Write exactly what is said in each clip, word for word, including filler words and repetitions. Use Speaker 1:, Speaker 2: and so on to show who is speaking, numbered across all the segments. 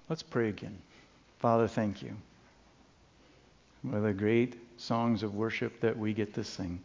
Speaker 1: Let's pray again. Father, thank you for the great songs of worship that we get to sing.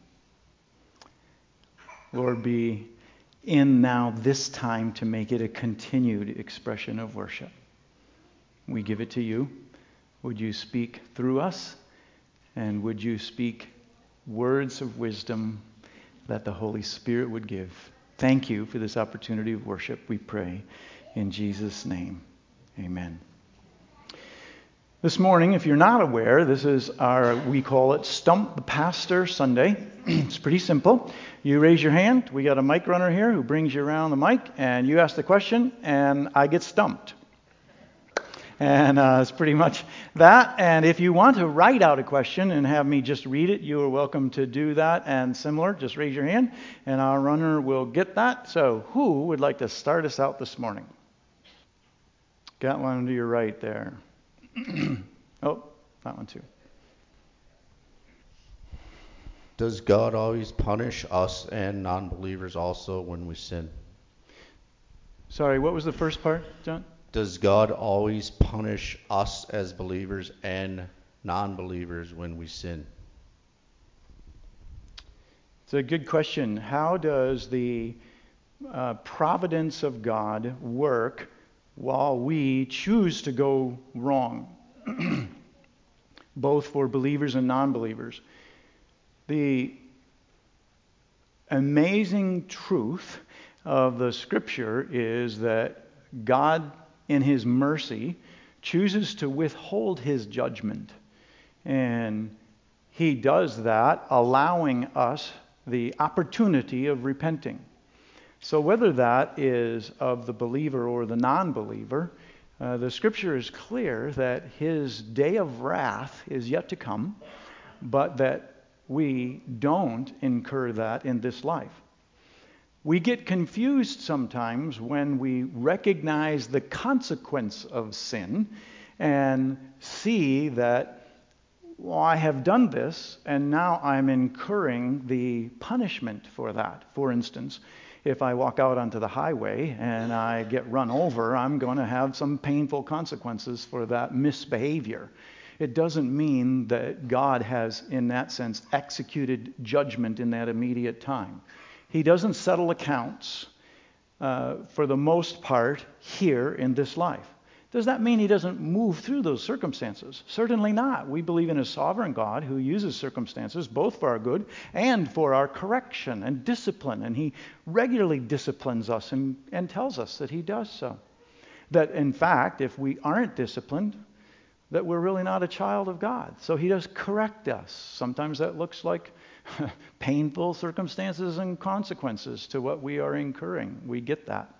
Speaker 1: Lord, be in now this time to make it a continued expression of worship. We give it to you. Would you speak through us? And would you speak words of wisdom that the Holy Spirit would give? Thank you for this opportunity of worship, we pray. In Jesus' name, amen. This morning, if you're not aware, this is our, we call it Stump the Pastor Sunday. It's pretty simple. You raise your hand. We got a mic runner here who brings you around the mic, and you ask the question, and I get stumped. And uh, it's pretty much that. And if you want to write out a question and have me just read it, you are welcome to do that. And similar, just raise your hand, and our runner will get that. So who would like to start us out this morning? Got one to your right there. Oh, that one too.
Speaker 2: Does God always punish us and non-believers also when we sin?
Speaker 1: Sorry, what was the first part, John?
Speaker 2: Does God always punish us as believers and non-believers when we sin?
Speaker 1: It's a good question. How does the uh, providence of God work while we choose to go wrong, both for believers and non-believers? The amazing truth of the Scripture is that God, in His mercy, chooses to withhold His judgment. And He does that, allowing us the opportunity of repenting. So whether that is of the believer or the non-believer, uh, the Scripture is clear that His day of wrath is yet to come, but that we don't incur that in this life. We get confused sometimes when we recognize the consequence of sin and see that, well, I have done this and now I'm incurring the punishment for that. For instance, if I walk out onto the highway and I get run over, I'm going to have some painful consequences for that misbehavior. It doesn't mean that God has, in that sense, executed judgment in that immediate time. He doesn't settle accounts uh, for the most part here in this life. Does that mean He doesn't move through those circumstances? Certainly not. We believe in a sovereign God who uses circumstances both for our good and for our correction and discipline. And He regularly disciplines us and, and tells us that He does so. That, in fact, if we aren't disciplined, that we're really not a child of God. So He does correct us. Sometimes that looks like painful circumstances and consequences to what we are incurring. We get that.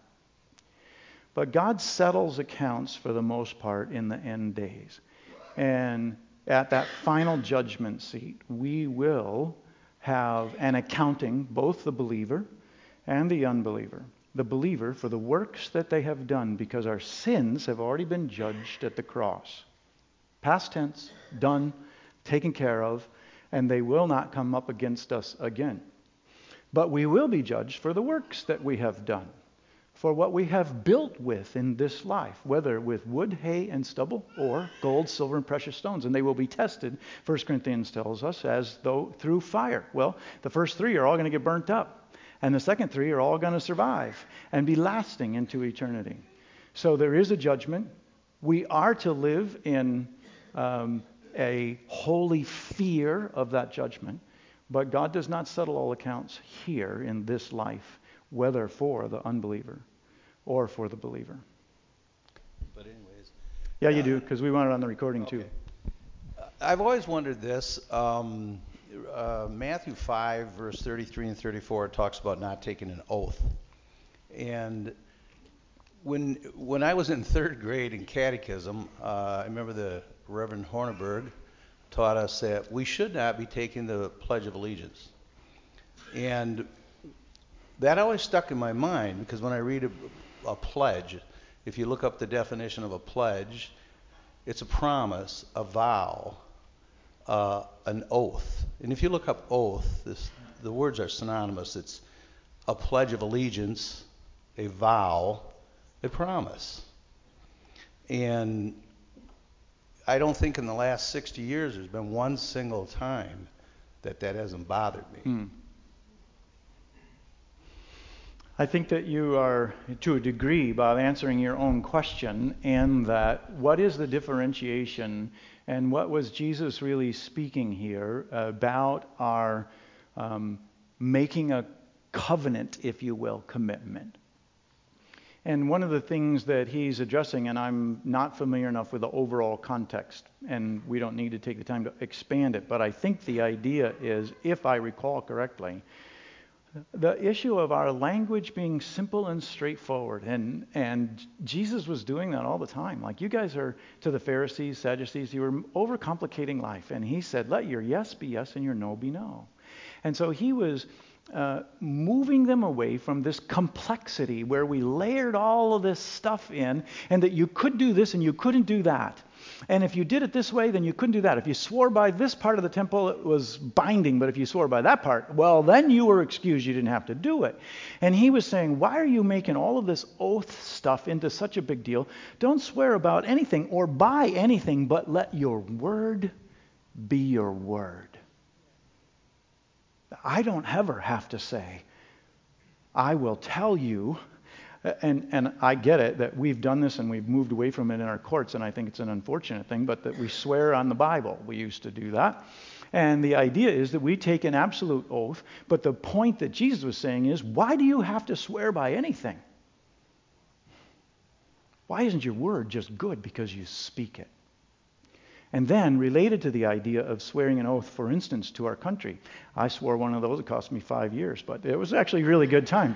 Speaker 1: But God settles accounts for the most part in the end days. And at that final judgment seat, we will have an accounting, both the believer and the unbeliever. The believer for the works that they have done, because our sins have already been judged at the cross. Past tense, done, taken care of, and they will not come up against us again. But we will be judged for the works that we have done, for what we have built with in this life, whether with wood, hay, and stubble, or gold, silver, and precious stones. And they will be tested, First Corinthians tells us, as though through fire. Well, the first three are all going to get burnt up, and the second three are all going to survive and be lasting into eternity. So there is a judgment. We are to live in um, a holy fear of that judgment, but God does not settle all accounts here in this life, whether for the unbeliever or for the believer.
Speaker 3: But anyways.
Speaker 1: Yeah, you
Speaker 3: uh,
Speaker 1: do, because we want it on the recording
Speaker 3: okay.
Speaker 1: too.
Speaker 3: I've always wondered this. Um, uh, Matthew five, verse thirty-three and thirty-four talks about not taking an oath. And when when I was in third grade in catechism, uh, I remember the Reverend Horneberg taught us that we should not be taking the Pledge of Allegiance. And that always stuck in my mind, because when I read a, a pledge, if you look up the definition of a pledge, it's a promise, a vow, uh, an oath. And if you look up oath, this, the words are synonymous. It's a pledge of allegiance, a vow, a promise. And I don't think in the last sixty years there's been one single time that that hasn't bothered me.
Speaker 1: Hmm. I think that you are, to a degree, Bob, answering your own question, and that what is the differentiation and what was Jesus really speaking here about our um, making a covenant, if you will, commitment. And one of the things that he's addressing, and I'm not familiar enough with the overall context, and we don't need to take the time to expand it, but I think the idea is, if I recall correctly, the issue of our language being simple and straightforward. And and Jesus was doing that all the time. Like, you guys are, to the Pharisees, Sadducees, you were overcomplicating life. And he said, let your yes be yes and your no be no. And so he was uh, moving them away from this complexity where we layered all of this stuff in, and that you could do this and you couldn't do that. And if you did it this way, then you couldn't do that. If you swore by this part of the temple, it was binding. But if you swore by that part, well, then you were excused. You didn't have to do it. And he was saying, why are you making all of this oath stuff into such a big deal? Don't swear about anything or by anything, but let your word be your word. I don't ever have to say, I will tell you. And and I get it that we've done this and we've moved away from it in our courts, and I think it's an unfortunate thing, but that we swear on the Bible. We used to do that. And the idea is that we take an absolute oath, but the point that Jesus was saying is, why do you have to swear by anything? Why isn't your word just good because you speak it? And then, related to the idea of swearing an oath, for instance, to our country. I swore one of those. It cost me five years, but it was actually a really good time.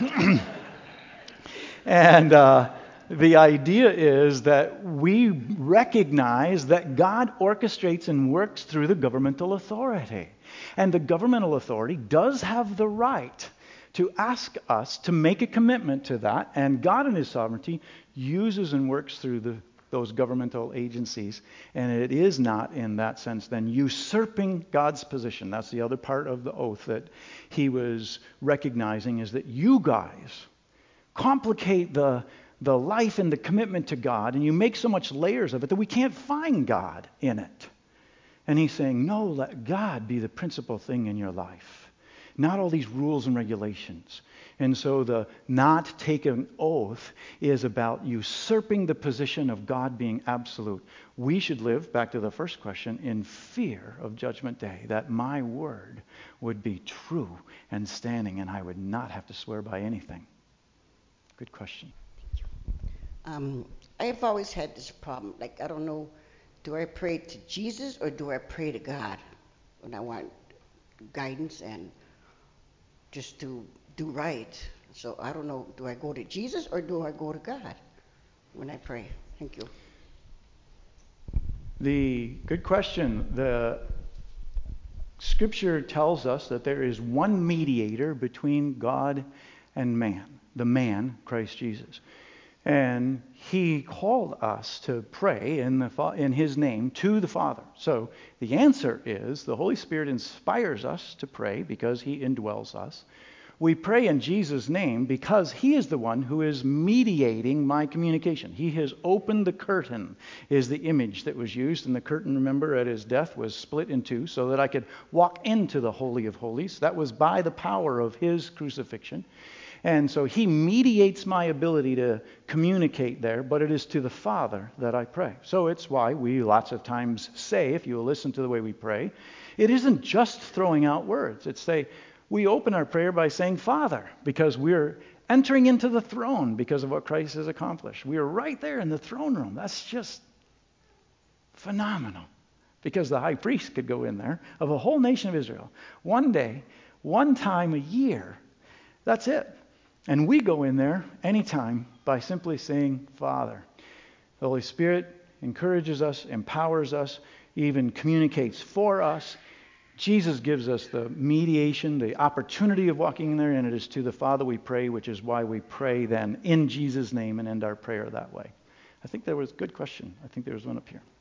Speaker 1: And uh, the idea is that we recognize that God orchestrates and works through the governmental authority. And the governmental authority does have the right to ask us to make a commitment to that. And God in his sovereignty uses and works through the, those governmental agencies. And it is not, in that sense, then usurping God's position. That's the other part of the oath that he was recognizing, is that you guys complicate the, the life and the commitment to God, and you make so much layers of it that we can't find God in it. And he's saying, no, let God be the principal thing in your life, not all these rules and regulations. And so the not take an oath is about usurping the position of God being absolute. We should live, back to the first question, in fear of Judgment Day, that my word would be true and standing, and I would not have to swear by anything. Good question.
Speaker 4: Um, I've always had this problem. Like, I don't know, do I pray to Jesus or do I pray to God when I want guidance and just to do right? So I don't know, do I go to Jesus or do I go to God when I pray? Thank you.
Speaker 1: The good question. The Scripture tells us that there is one mediator between God and man. The man, Christ Jesus. And he called us to pray in the in his name to the Father. So the answer is the Holy Spirit inspires us to pray because he indwells us. We pray in Jesus' name because he is the one who is mediating my communication. He has opened the curtain, is the image that was used. And the curtain, remember, at his death was split in two so that I could walk into the Holy of Holies. That was by the power of his crucifixion. And so he mediates my ability to communicate there, but it is to the Father that I pray. So it's why we lots of times say, if you will listen to the way we pray, it isn't just throwing out words. It's say, we open our prayer by saying Father, because we're entering into the throne because of what Christ has accomplished. We are right there in the throne room. That's just phenomenal. Because the high priest could go in there of a whole nation of Israel. One day, one time a year. That's it. And we go in there anytime by simply saying, Father. The Holy Spirit encourages us, empowers us, even communicates for us. Jesus gives us the mediation, the opportunity of walking in there, and it is to the Father we pray, which is why we pray then in Jesus' name and end our prayer that way. I think there was a good question. I think there was one up here.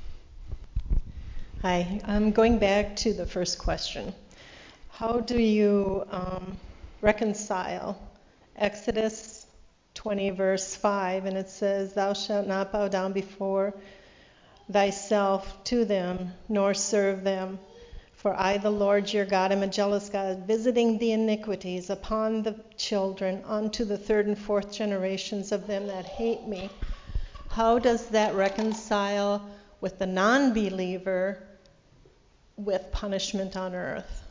Speaker 5: Hi. I'm going back to the first question. How do you um, reconcile Exodus twenty, verse five, and it says, "Thou shalt not bow down before thyself to them, nor serve them. For I, the Lord your God, am a jealous God, visiting the iniquities upon the children unto the third and fourth generations of them that hate me." How does that reconcile with the non-believer with punishment on earth?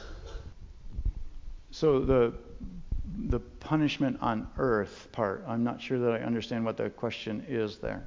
Speaker 1: So the the punishment on earth part, I'm not sure that I understand what the question is there.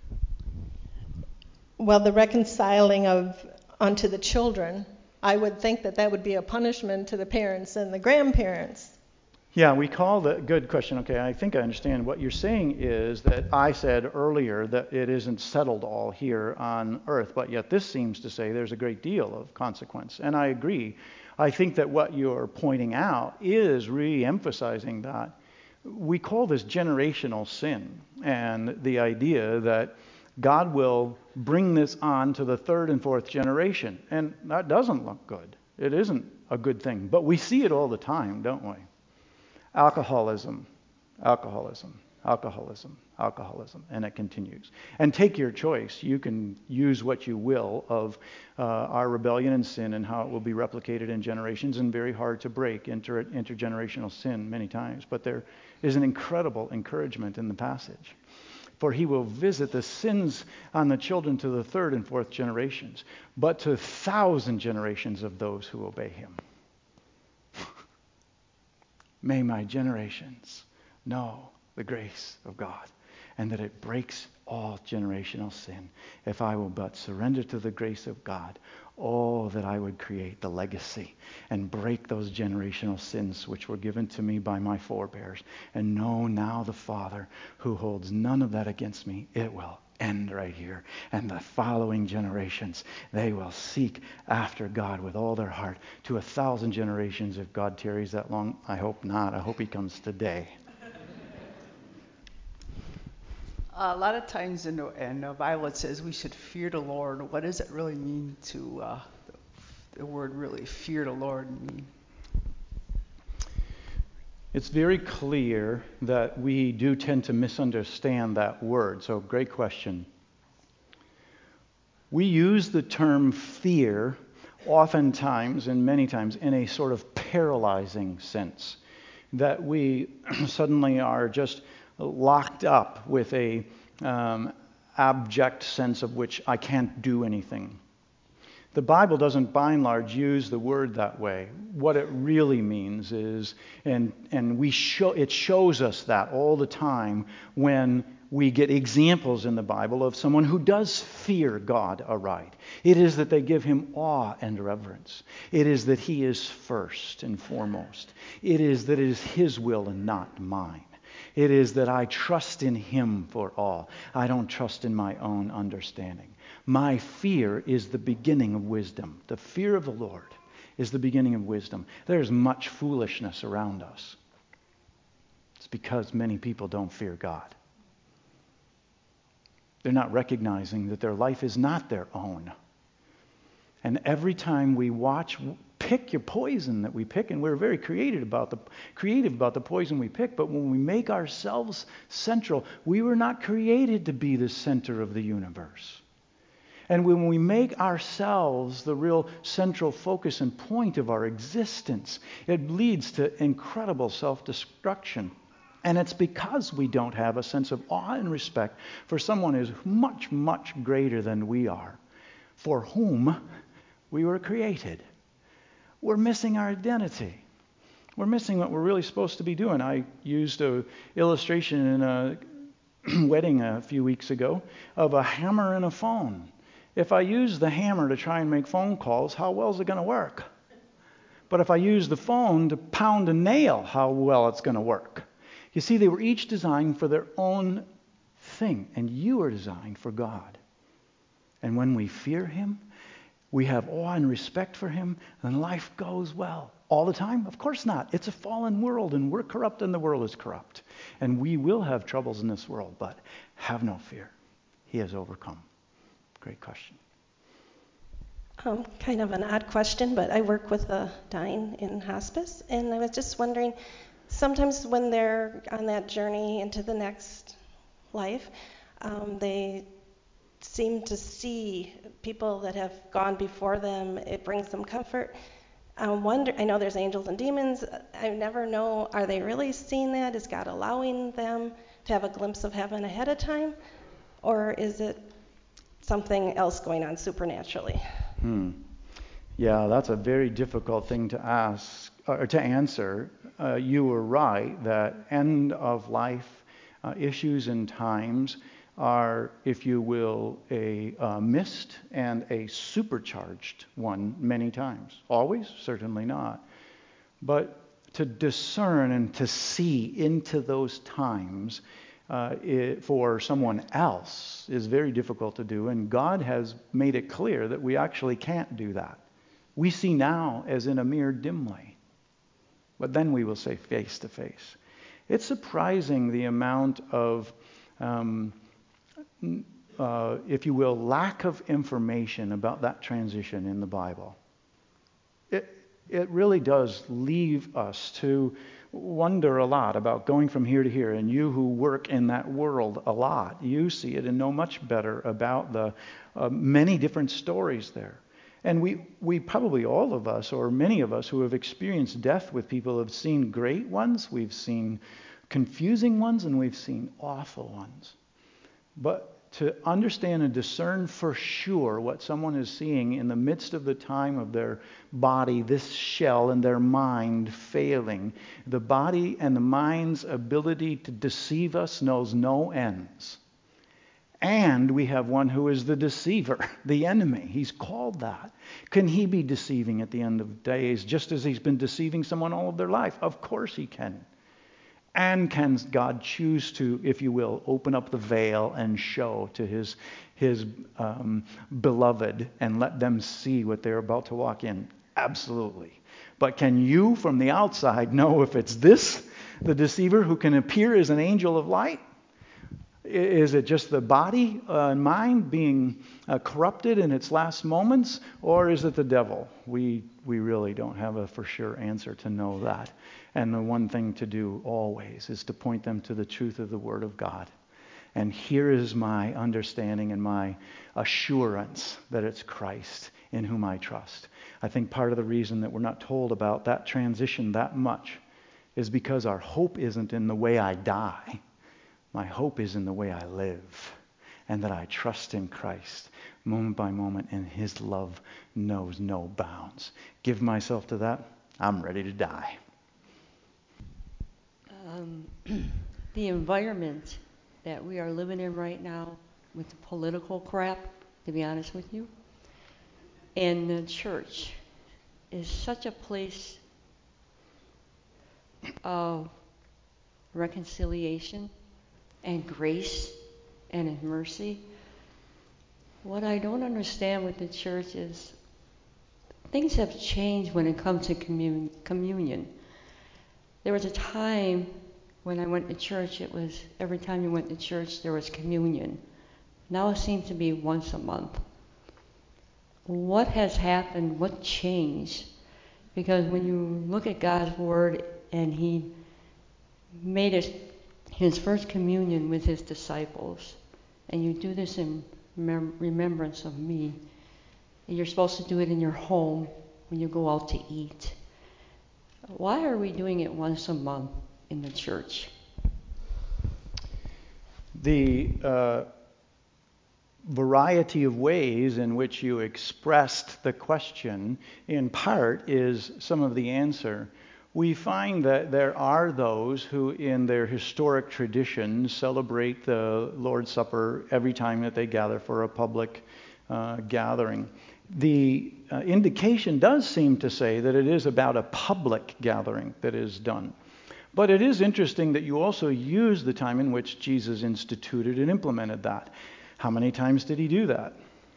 Speaker 5: Well, the reconciling of unto the children, I would think that that would be a punishment to the parents and the grandparents.
Speaker 1: Yeah, we call the good question. Okay, I think I understand. What you're saying is that I said earlier that it isn't settled all here on earth, but yet this seems to say there's a great deal of consequence. And I agree. I think that what you're pointing out is re-emphasizing that. We call this generational sin, and the idea that God will bring this on to the third and fourth generation. And that doesn't look good. It isn't a good thing. But we see it all the time, don't we? Alcoholism, alcoholism, alcoholism, alcoholism, and it continues. And take your choice. You can use what you will of uh, our rebellion and sin and how it will be replicated in generations, and very hard to break inter- intergenerational sin many times. But there is an incredible encouragement in the passage. For he will visit the sins on the children to the third and fourth generations, but to a thousand generations of those who obey him. May my generations know the grace of God, and that it breaks all generational sin. If I will but surrender to the grace of God, oh, that I would create the legacy and break those generational sins which were given to me by my forebears, and know now the Father who holds none of that against me. It will end right here. And the following generations, they will seek after God with all their heart to a thousand generations if God tarries that long. I hope not. I hope he comes today.
Speaker 6: A lot of times in the, in the Bible it says we should fear the Lord. What does it really mean to uh, the, the word really fear the Lord mean?
Speaker 1: It's very clear that we do tend to misunderstand that word. So, great question. We use the term fear oftentimes and many times in a sort of paralyzing sense, that we suddenly are just locked up with a um, abject sense of which I can't do anything. The Bible doesn't, by and large, use the word that way. What it really means is, and and we show it shows us that all the time when we get examples in the Bible of someone who does fear God aright. It is that they give him awe and reverence. It is that he is first and foremost. It is that it is his will and not mine. It is that I trust in him for all. I don't trust in my own understanding. My fear is the beginning of wisdom. The fear of the Lord is the beginning of wisdom. There's much foolishness around us. It's because many people don't fear God. They're not recognizing that their life is not their own. And every time we watch, pick your poison that we pick, and we're very creative about the creative about the poison we pick, but when we make ourselves central, we were not created to be the center of the universe. And when we make ourselves the real central focus and point of our existence, it leads to incredible self-destruction. And it's because we don't have a sense of awe and respect for someone who is much, much greater than we are, for whom we were created. We're missing our identity. We're missing what we're really supposed to be doing. I used an illustration in a wedding a few weeks ago of a hammer and a phone. If I use the hammer to try and make phone calls, how well is it going to work? But if I use the phone to pound a nail, how well it's going to work? You see, they were each designed for their own thing, and you are designed for God. And when we fear him, we have awe and respect for him, and life goes well. All the time? Of course not. It's a fallen world, and we're corrupt, and the world is corrupt. And we will have troubles in this world, but have no fear. He has overcome. Great question.
Speaker 7: Um, kind of an odd question, but I work with the dying in hospice, and I was just wondering, sometimes when they're on that journey into the next life, um, they seem to see people that have gone before them. It brings them comfort. I wonder, I know there's angels and demons. I never know, are they really seeing that? Is God allowing them to have a glimpse of heaven ahead of time? Or is it something else going on supernaturally?
Speaker 1: Hmm. Yeah, that's a very difficult thing to ask or to answer. Uh, you were right that end of life uh, issues and times are, if you will, a uh, missed and a supercharged one many times. Always? Certainly not. But to discern and to see into those times uh, it, for someone else is very difficult to do, and God has made it clear that we actually can't do that. We see now as in a mirror dimly, but then we will say face to face. It's surprising the amount of um, Uh, if you will, lack of information about that transition in the Bible. It, it really does leave us to wonder a lot about going from here to here. And you who work in that world a lot, you see it and know much better about the uh, many different stories there. And we, we probably all of us, or many of us who have experienced death with people, have seen great ones, we've seen confusing ones, and we've seen awful ones. But to understand and discern for sure what someone is seeing in the midst of the time of their body, this shell, and their mind failing, the body and the mind's ability to deceive us knows no ends. And we have one who is the deceiver, the enemy. He's called that. Can he be deceiving at the end of days just as he's been deceiving someone all of their life? Of course he can. And can God choose to, if you will, open up the veil and show to his his um, beloved and let them see what they're about to walk in? Absolutely. But can you from the outside know if it's this, the deceiver who can appear as an angel of light? Is it just the body uh, and mind being uh, corrupted in its last moments? Or is it the devil? We we really don't have a for sure answer to know that. And the one thing to do always is to point them to the truth of the Word of God. And here is my understanding and my assurance that it's Christ in whom I trust. I think part of the reason that we're not told about that transition that much is because our hope isn't in the way I die. My hope is in the way I live, and that I trust in Christ moment by moment, and his love knows no bounds. Give myself to that, I'm ready to die.
Speaker 8: Um, the environment that we are living in right now with the political crap, to be honest with you, and the church is such a place of reconciliation and grace and mercy. What I don't understand with the church is things have changed when it comes to commun- communion. There was a time when I went to church, it was every time you went to church, there was communion. Now it seems to be once a month. What has happened? What changed? Because when you look at God's Word and he made his, his first communion with his disciples, and you do this in mem- remembrance of me, and you're supposed to do it in your home when you go out to eat. Why are we doing it once a month in the church?
Speaker 1: The uh, variety of ways in which you expressed the question, in part, is some of the answer. We find that there are those who, in their historic traditions, celebrate the Lord's Supper every time that they gather for a public uh, gathering. The uh, indication does seem to say that it is about a public gathering that is done. But it is interesting that you also use the time in which Jesus instituted and implemented that. How many times did he do that?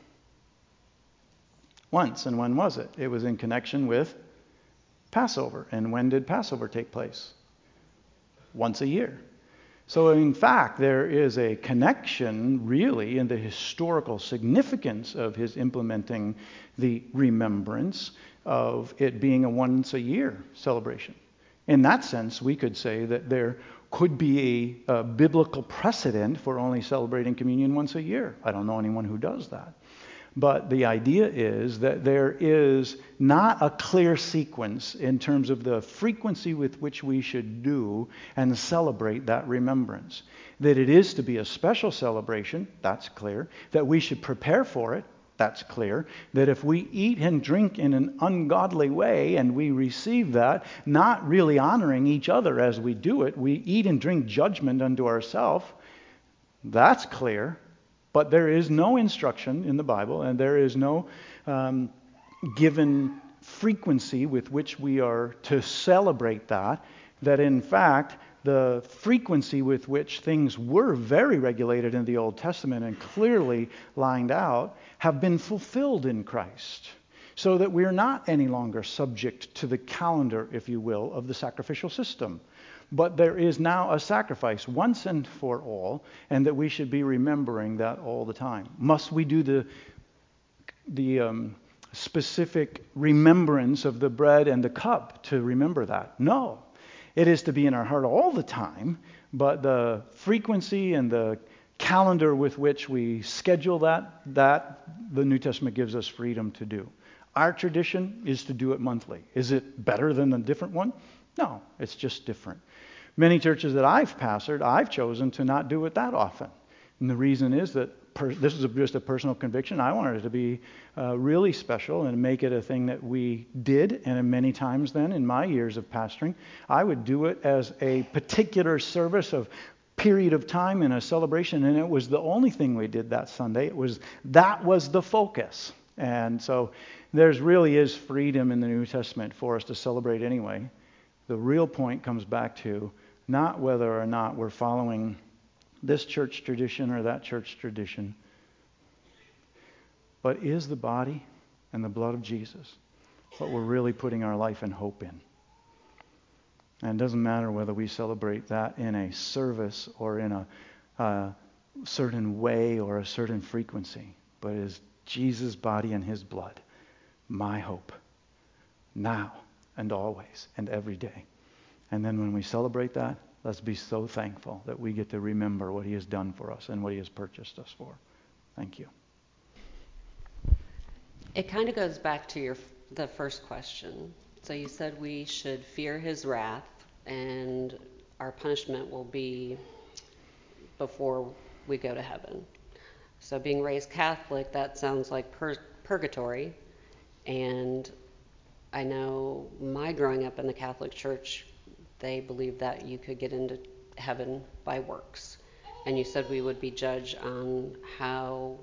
Speaker 1: Once. And when was it? It was in connection with Passover. And when did Passover take place? Once a year. So in fact, there is a connection really in the historical significance of his implementing the remembrance of it being a once a year celebration. In that sense, we could say that there could be a, a biblical precedent for only celebrating communion once a year. I don't know anyone who does that. But the idea is that there is not a clear sequence in terms of the frequency with which we should do and celebrate that remembrance. That it is to be a special celebration, that's clear. That we should prepare for it, that's clear. That if we eat and drink in an ungodly way and we receive that, not really honoring each other as we do it, we eat and drink judgment unto ourselves, that's clear. But there is no instruction in the Bible, and there is no um, given frequency with which we are to celebrate that, that in fact, the frequency with which things were very regulated in the Old Testament and clearly lined out have been fulfilled in Christ, so that we are not any longer subject to the calendar, if you will, of the sacrificial system. But there is now a sacrifice once and for all, and that we should be remembering that all the time. Must we do the the um, specific remembrance of the bread and the cup to remember that? No. It is to be in our heart all the time, but the frequency and the calendar with which we schedule that, that the New Testament gives us freedom to do. Our tradition is to do it monthly. Is it better than a different one? No, it's just different. Many churches that I've pastored, I've chosen to not do it that often. And the reason is that per, this is a, just a personal conviction. I wanted it to be uh, really special and make it a thing that we did. And many times then, in my years of pastoring, I would do it as a particular service of period of time in a celebration. And it was the only thing we did that Sunday. It was that was the focus. And so there's really is freedom in the New Testament for us to celebrate anyway. The real point comes back to not whether or not we're following this church tradition or that church tradition, but is the body and the blood of Jesus what we're really putting our life and hope in? And it doesn't matter whether we celebrate that in a service or in a uh, certain way or a certain frequency, but is Jesus' body and his blood my hope now and always and every day. And then when we celebrate that, let's be so thankful that we get to remember what he has done for us and what he has purchased us for. Thank you.
Speaker 9: It kind of goes back to your the first question. So you said we should fear his wrath, and our punishment will be before we go to heaven. So being raised Catholic, that sounds like pur- purgatory. And I know my growing up in the Catholic Church, they believed that you could get into heaven by works. And you said we would be judged on how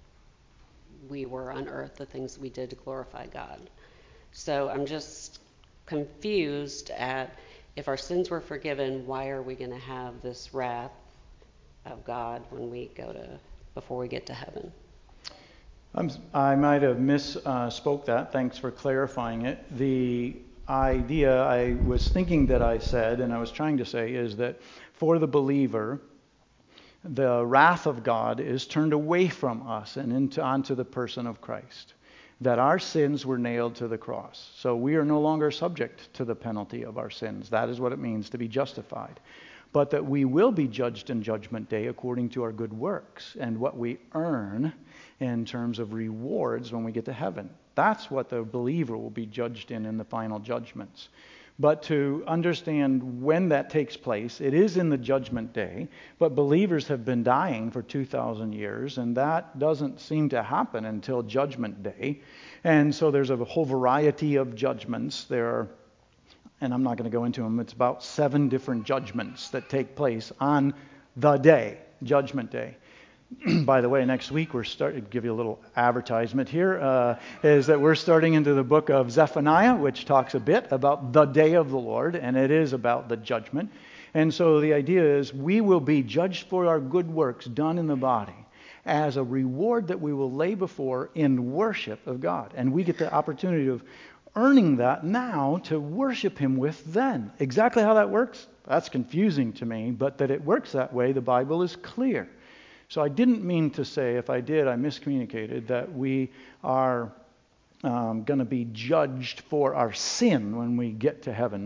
Speaker 9: we were on earth, the things we did to glorify God. So I'm just confused at, if our sins were forgiven, why are we going to have this wrath of God when we go to, before we get to heaven?
Speaker 1: I'm, I might have misspoke uh, that. Thanks for clarifying it. The idea I was thinking that I said, and I was trying to say, is that for the believer, the wrath of God is turned away from us and into onto the person of Christ. That our sins were nailed to the cross. So we are no longer subject to the penalty of our sins. That is what it means to be justified. But that we will be judged in Judgment Day according to our good works and what we earn in terms of rewards when we get to heaven. That's what the believer will be judged in in the final judgments. But to understand when that takes place, it is in the Judgment Day, but believers have been dying for two thousand years, and that doesn't seem to happen until Judgment Day. And so there's a whole variety of judgments. There are, and I'm not going to go into them, it's about seven different judgments that take place on the day, Judgment Day. By the way, next week we're starting to give you a little advertisement here, uh, is that we're starting into the book of Zephaniah, which talks a bit about the day of the Lord, and it is about the judgment. And so the idea is we will be judged for our good works done in the body as a reward that we will lay before in worship of God. And we get the opportunity of earning that now to worship him with then. Exactly how that works, that's confusing to me, but that it works that way, the Bible is clear. So I didn't mean to say, if I did, I miscommunicated, that we are um, going to be judged for our sin when we get to heaven.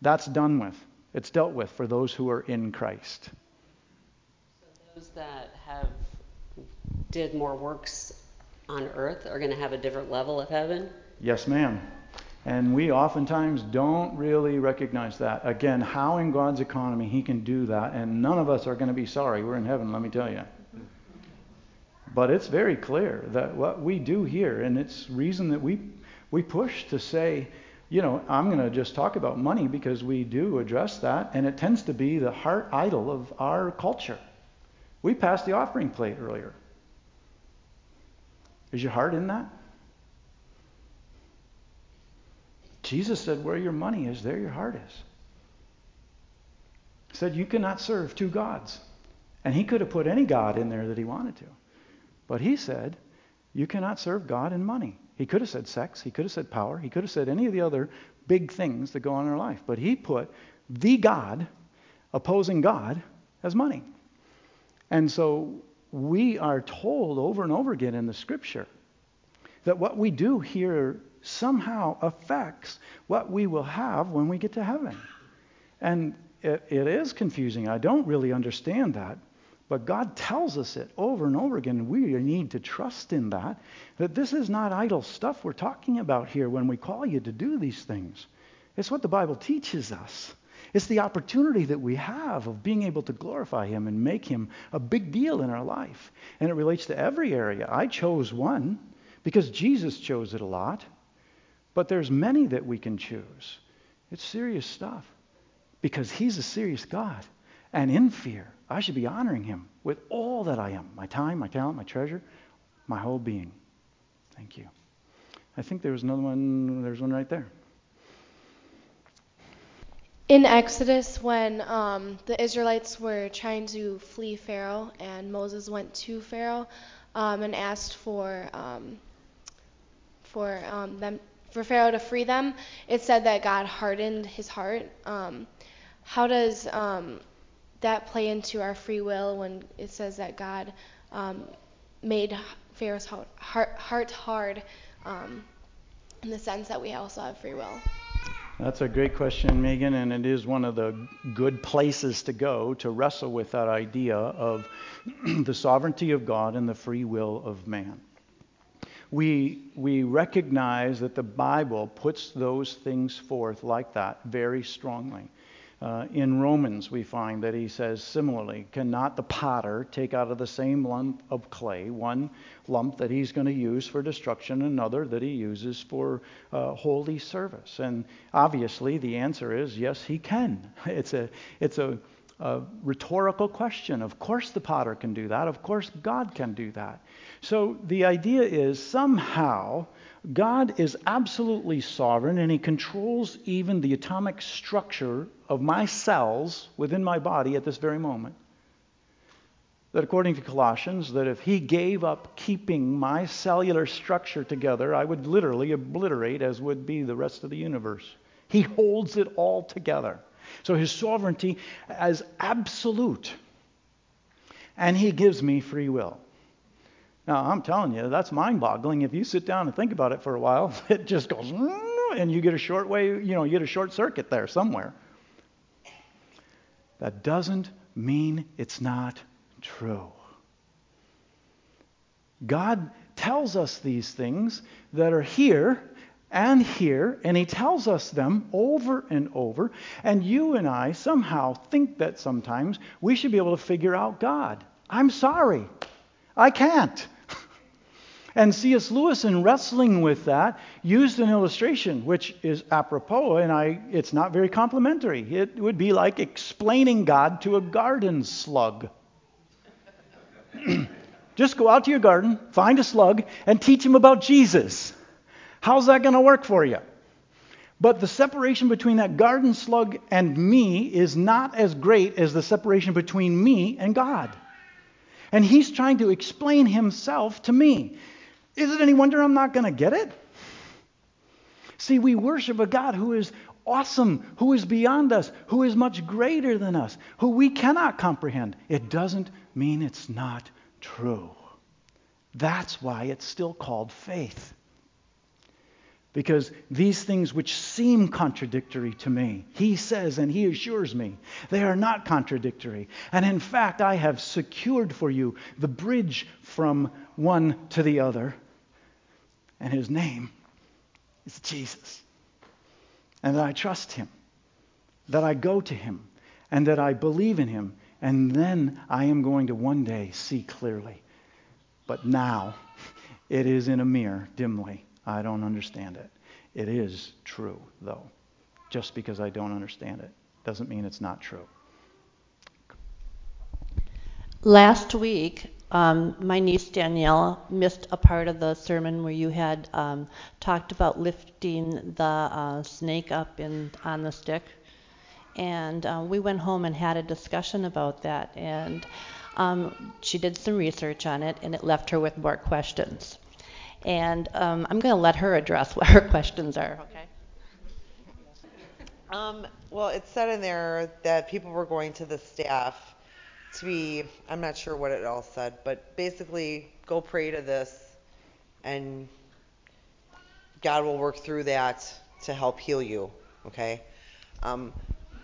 Speaker 1: That's done with. It's dealt with for those who are in Christ.
Speaker 9: So those that have did more works on earth are going to have a different level of heaven?
Speaker 1: Yes, ma'am. And we oftentimes don't really recognize that. Again, how in God's economy he can do that, and none of us are going to be sorry. We're in heaven, let me tell you. But it's very clear that what we do here, and it's reason that we we push to say, you know, I'm going to just talk about money because we do address that, and it tends to be the heart idol of our culture. We passed the offering plate earlier. Is your heart in that? Jesus said, where your money is, there your heart is. He said, you cannot serve two gods. And he could have put any god in there that he wanted to. But he said, you cannot serve God and money. He could have said sex. He could have said power. He could have said any of the other big things that go on in our life. But he put the God opposing God as money. And so we are told over and over again in the scripture that what we do here somehow affects what we will have when we get to heaven. And it, it is confusing. I don't really understand that. But God tells us it over and over again. And we need to trust in that. That this is not idle stuff we're talking about here when we call you to do these things. It's what the Bible teaches us. It's the opportunity that we have of being able to glorify him and make him a big deal in our life. And it relates to every area. I chose one because Jesus chose it a lot. But there's many that we can choose. It's serious stuff. Because he's a serious God. And in fear, I should be honoring him with all that I am. My time, my talent, my treasure, my whole being. Thank you. I think there was another one. There's one right there.
Speaker 10: In Exodus, when um, the Israelites were trying to flee Pharaoh, and Moses went to Pharaoh um, and asked for um, for um, them for Pharaoh to free them, it said that God hardened his heart. Um, how does um, that play into our free will when it says that God um, made Pharaoh's heart, heart hard um, in the sense that we also have free will?
Speaker 1: That's a great question, Megan, and it is one of the good places to go to wrestle with that idea of the sovereignty of God and the free will of man. We we recognize that the Bible puts those things forth like that very strongly. Uh, in Romans, we find that he says similarly, cannot the potter take out of the same lump of clay one lump that he's going to use for destruction, another that he uses for uh, holy service? And obviously, the answer is yes, he can. It's a it's a, a rhetorical question. Of course, the potter can do that. Of course, God can do that. So the idea is somehow God is absolutely sovereign, and he controls even the atomic structure of my cells within my body at this very moment. That according to Colossians, that if he gave up keeping my cellular structure together, I would literally obliterate, as would be the rest of the universe. He holds it all together. So his sovereignty is absolute. And he gives me free will. Now, I'm telling you, that's mind-boggling. If you sit down and think about it for a while, it just goes, and you get a short way, you know, you get a short circuit there somewhere. That doesn't mean it's not true. God tells us these things that are here and here, and he tells us them over and over, and you and I somehow think that sometimes we should be able to figure out God. I'm sorry. I can't. And C S Lewis, in wrestling with that, used an illustration which is apropos, and I it's not very complimentary. It would be like explaining God to a garden slug. Just go out to your garden, find a slug, and teach him about Jesus. How's that going to work for you? But the separation between that garden slug and me is not as great as the separation between me and God. And he's trying to explain himself to me. Is it any wonder I'm not going to get it? See, we worship a God who is awesome, who is beyond us, who is much greater than us, who we cannot comprehend. It doesn't mean it's not true. That's why it's still called faith. Because these things which seem contradictory to me, he says and he assures me, they are not contradictory. And in fact, I have secured for you the bridge from one to the other. And his name is Jesus. And that I trust him, that I go to him, and that I believe in him. And then I am going to one day see clearly. But now, it is in a mirror, dimly. I don't understand it. It is true, though. Just because I don't understand it doesn't mean it's not true.
Speaker 11: Last week, um, my niece Danielle missed a part of the sermon where you had um, talked about lifting the uh, snake up in on the stick. And uh, we went home and had a discussion about that. And um, she did some research on it, and it left her with more questions. And um, I'm going to let her address what her questions are, okay?
Speaker 12: Um, well, it said in there that people were going to the staff to be, I'm not sure what it all said, but basically go pray to this and God will work through that to help heal you, okay? Um,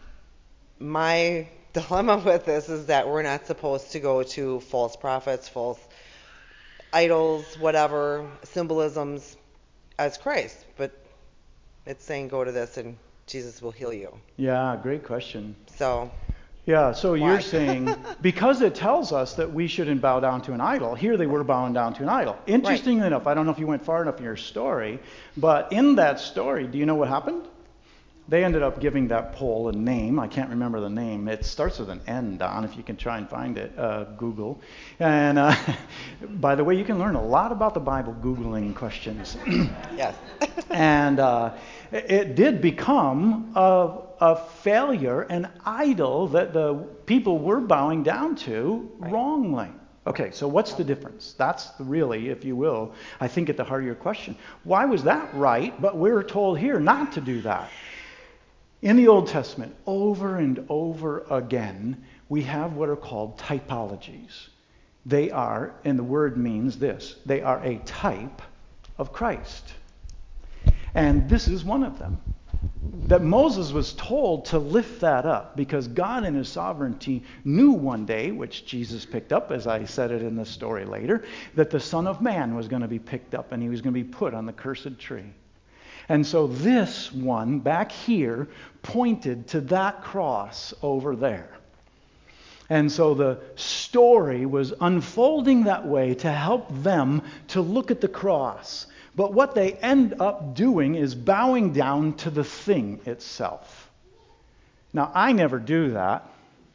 Speaker 12: my dilemma with this is that we're not supposed to go to false prophets, false idols, whatever, symbolisms as Christ. But it's saying go to this and Jesus will heal you.
Speaker 1: Yeah, great question.
Speaker 12: So.
Speaker 1: Yeah, so
Speaker 12: why?
Speaker 1: you're saying, because it tells us that we shouldn't bow down to an idol, here they were bowing down to an idol. Interestingly
Speaker 12: right.
Speaker 1: enough, I don't know if you went far enough in your story, but in that story, do you know what happened? They ended up giving that pole a name. I can't remember the name. It starts with an N, Don, if you can try and find it, uh, Google. And uh, by the way, you can learn a lot about the Bible Googling questions.
Speaker 12: Yes.
Speaker 1: And uh, it, it did become a, a failure, an idol that the people were bowing down to right. wrongly. Okay, so what's the difference? That's really, if you will, I think at the heart of your question. Why was that right, but we're told here not to do that? In the Old Testament, over and over again, we have what are called typologies. They are, and the word means this, they are a type of Christ. And this is one of them. That Moses was told to lift that up because God in his sovereignty knew one day, which Jesus picked up, as I said it in the story later, that the Son of Man was going to be picked up and he was going to be put on the cursed tree. And so this one back here pointed to that cross over there. And so the story was unfolding that way to help them to look at the cross. But what they end up doing is bowing down to the thing itself. Now, I never do that.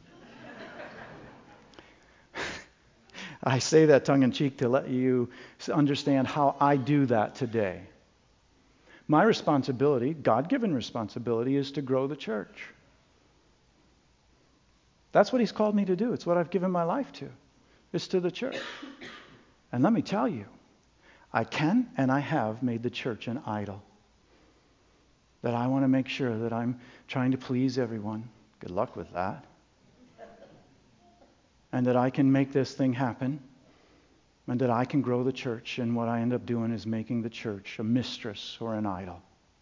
Speaker 1: I say that tongue-in-cheek to let you understand how I do that today. My responsibility, God-given responsibility, is to grow the church. That's what he's called me to do. It's what I've given my life to. It's to the church. And let me tell you, I can and I have made the church an idol. That I want to make sure that I'm trying to please everyone. Good luck with that. And that I can make this thing happen. And that I can grow the church, and what I end up doing is making the church a mistress or an idol.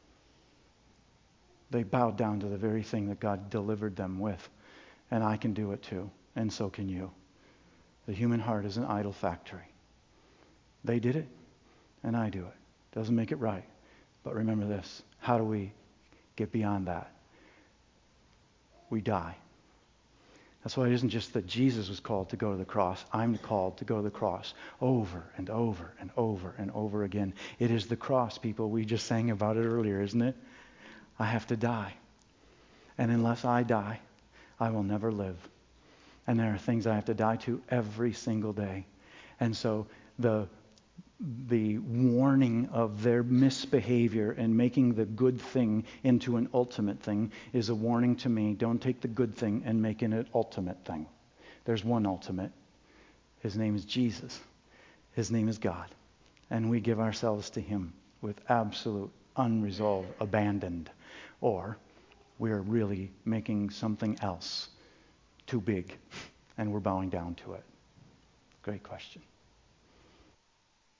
Speaker 1: They bowed down to the very thing that God delivered them with. And I can do it too, and so can you. The human heart is an idol factory. They did it, and I do it. Doesn't make it right. But remember this, how do we get beyond that? We die. That's why it isn't just that Jesus was called to go to the cross. I'm called to go to the cross over and over and over and over again. It is the cross, people. We just sang about it earlier, isn't it? I have to die. And unless I die, I will never live. And there are things I have to die to every single day. And so the the warning of their misbehavior and making the good thing into an ultimate thing is a warning to me. Don't take the good thing and make it an ultimate thing. There's one ultimate. His name is Jesus. His name is God. And we give ourselves to him with absolute unresolved abandon. Or we're really making something else too big and we're bowing down to it. Great question.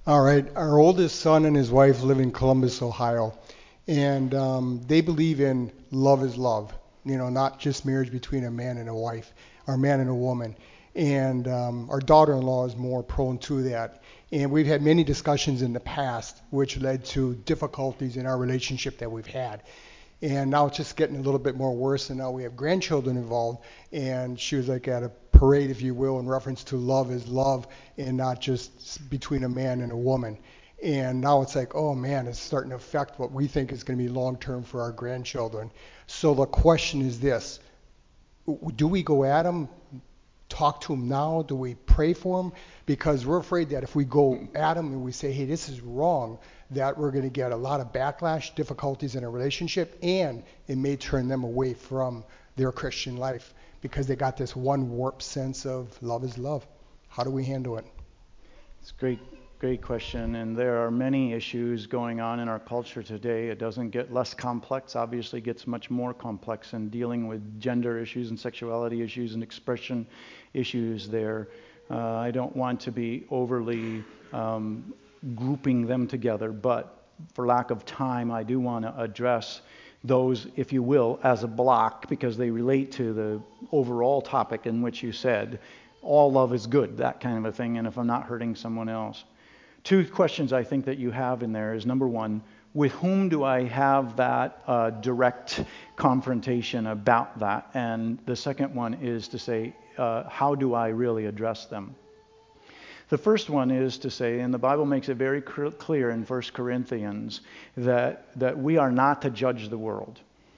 Speaker 13: All right. Our oldest son and his wife live in Columbus, Ohio, and um, they believe in love is love. You know, not just marriage between a man and a wife, or a man and a woman. And um, our daughter-in-law is more prone to that. And we've had many discussions in the past, which led to difficulties in our relationship that we've had. And now it's just getting a little bit more worse, and now we have grandchildren involved. And she was like at a parade, if you will, in reference to love is love, and not just between a man and a woman. And now it's like, oh man, it's starting to affect what we think is going to be long term for our grandchildren. So the question is this: do we go at them, talk to them now? Do we pray for them? Because we're afraid that if we go at them and we say, hey, this is wrong, that we're going to get a lot of backlash, difficulties in a relationship, and it may turn them away from their Christian life because they got this one warped sense of love is love. How do we handle it?
Speaker 1: It's a great, great question, and there are many issues going on in our culture today. It doesn't get less complex, obviously it gets much more complex in dealing with gender issues and sexuality issues and expression issues there. Uh, I don't want to be overly um, grouping them together, but for lack of time, I do want to address those, if you will, as a block, because they relate to the overall topic in which you said, all love is good, that kind of a thing, and if I'm not hurting someone else. Two questions I think that you have in there is, number one, with whom do I have that uh, direct confrontation about that? And the second one is to say, uh, how do I really address them? The first one is to say, and the Bible makes it very clear in First Corinthians, that, that we are not to judge the world.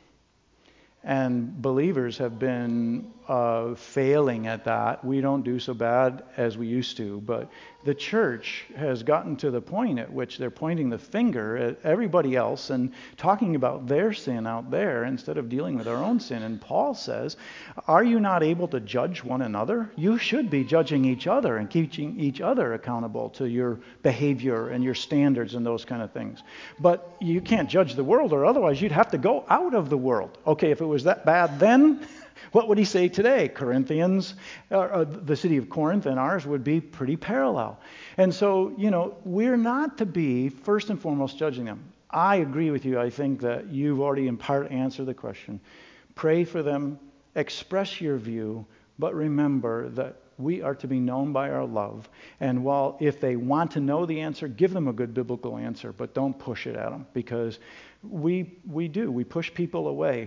Speaker 1: And believers have been uh, failing at that. We don't do so bad as we used to, but the church has gotten to the point at which they're pointing the finger at everybody else and talking about their sin out there instead of dealing with our own sin. And Paul says, are you not able to judge one another? You should be judging each other and keeping each other accountable to your behavior and your standards and those kind of things. But you can't judge the world, or otherwise you'd have to go out of the world. Okay, if it was that bad then, what would he say today? Corinthians, uh, uh, the city of Corinth and ours would be pretty parallel. And so, you know, we're not to be first and foremost judging them. I agree with you. I think that you've already in part answered the question. Pray for them, express your view, but remember that we are to be known by our love. And while if they want to know the answer, give them a good biblical answer, but don't push it at them, because we we do. We push people away.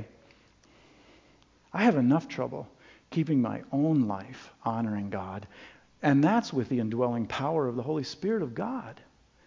Speaker 1: I have enough trouble keeping my own life honoring God, and that's with the indwelling power of the Holy Spirit of God.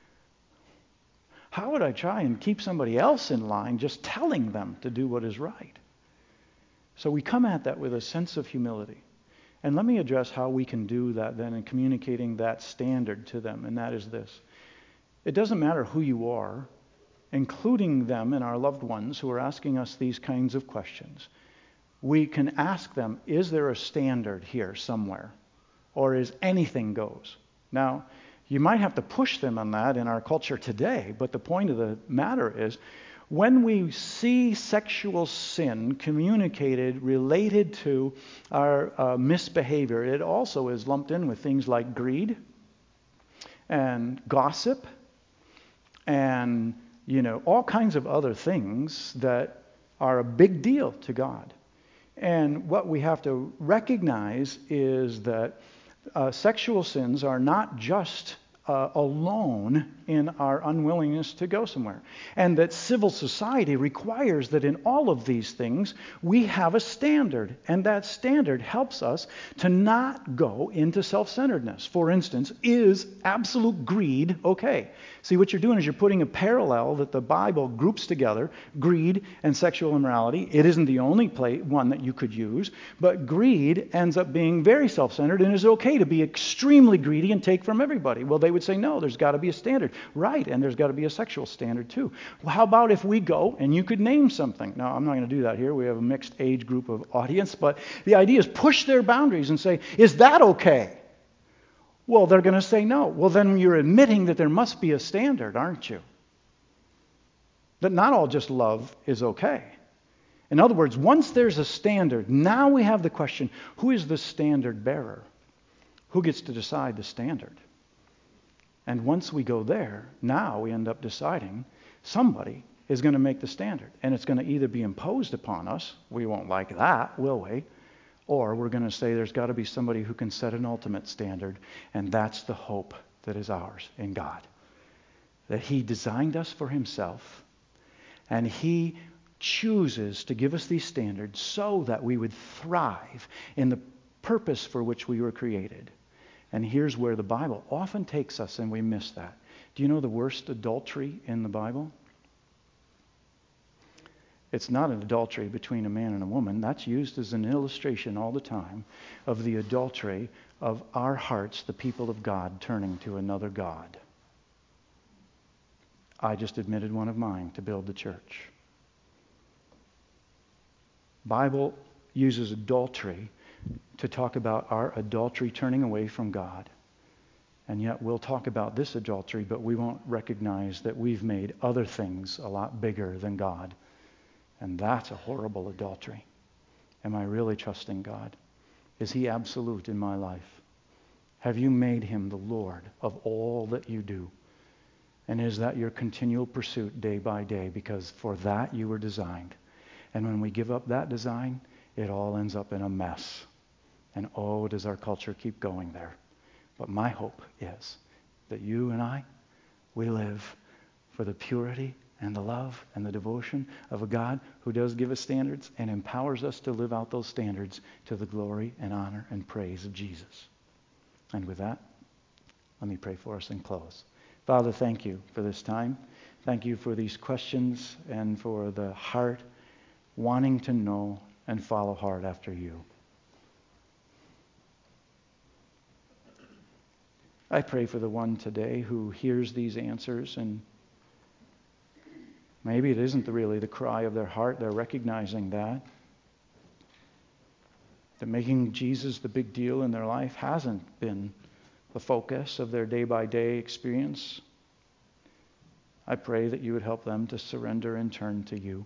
Speaker 1: How would I try and keep somebody else in line just telling them to do what is right? So we come at that with a sense of humility. And let me address how we can do that then in communicating that standard to them, and that is this. It doesn't matter who you are, including them and our loved ones who are asking us these kinds of questions. We can ask them, is there a standard here somewhere? Or is anything goes? Now, you might have to push them on that in our culture today, but the point of the matter is, when we see sexual sin communicated, related to our uh, misbehavior, it also is lumped in with things like greed and gossip and, you know, all kinds of other things that are a big deal to God. And what we have to recognize is that uh, sexual sins are not just uh, alone in our unwillingness to go somewhere. And that civil society requires that in all of these things, we have a standard. And that standard helps us to not go into self-centeredness. For instance, is absolute greed okay? See, what you're doing is you're putting a parallel that the Bible groups together, greed and sexual immorality. It isn't the only play, one that you could use, but greed ends up being very self-centered, and is okay to be extremely greedy and take from everybody. Well, they would say, no, there's got to be a standard. Right, and there's got to be a sexual standard too. Well, how about if we go and you could name something? Now, I'm not going to do that here. We have a mixed age group of audience, but the idea is push their boundaries and say, is that okay? Well, they're going to say no. Well, then you're admitting that there must be a standard, aren't you? That not all just love is okay. In other words, once there's a standard, now we have the question, who is the standard bearer? Who gets to decide the standard? And once we go there, now we end up deciding somebody is going to make the standard. And it's going to either be imposed upon us, we won't like that, will we? Or we're going to say there's got to be somebody who can set an ultimate standard, and that's the hope that is ours in God. That He designed us for Himself, and He chooses to give us these standards so that we would thrive in the purpose for which we were created. And here's where the Bible often takes us, and we miss that. Do you know the worst adultery in the Bible? It's not an adultery between a man and a woman. That's used as an illustration all the time of the adultery of our hearts, the people of God, turning to another God. I just admitted one of mine to build the church. Bible uses adultery to talk about our adultery turning away from God. And yet we'll talk about this adultery, but we won't recognize that we've made other things a lot bigger than God. And that's a horrible adultery. Am I really trusting God? Is He absolute in my life? Have you made Him the Lord of all that you do? And is that your continual pursuit day by day? Because for that you were designed. And when we give up that design, it all ends up in a mess. And oh, does our culture keep going there. But my hope is that you and I, we live for the purity and the love and the devotion of a God who does give us standards and empowers us to live out those standards to the glory and honor and praise of Jesus. And with that, let me pray for us and close. Father, thank you for this time. Thank you for these questions and for the heart wanting to know and follow hard after you. I pray for the one today who hears these answers, and maybe it isn't really the cry of their heart. They're recognizing that. That making Jesus the big deal in their life hasn't been the focus of their day-by-day experience. I pray that you would help them to surrender and turn to you.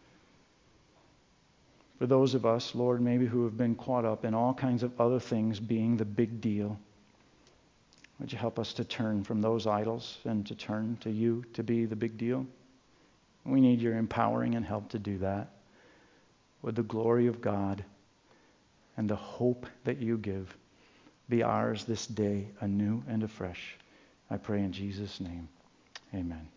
Speaker 1: For those of us, Lord, maybe who have been caught up in all kinds of other things being the big deal, would you help us to turn from those idols and to turn to you to be the big deal? We need your empowering and help to do that. Would the glory of God and the hope that you give be ours this day, anew and afresh. I pray in Jesus' name. Amen.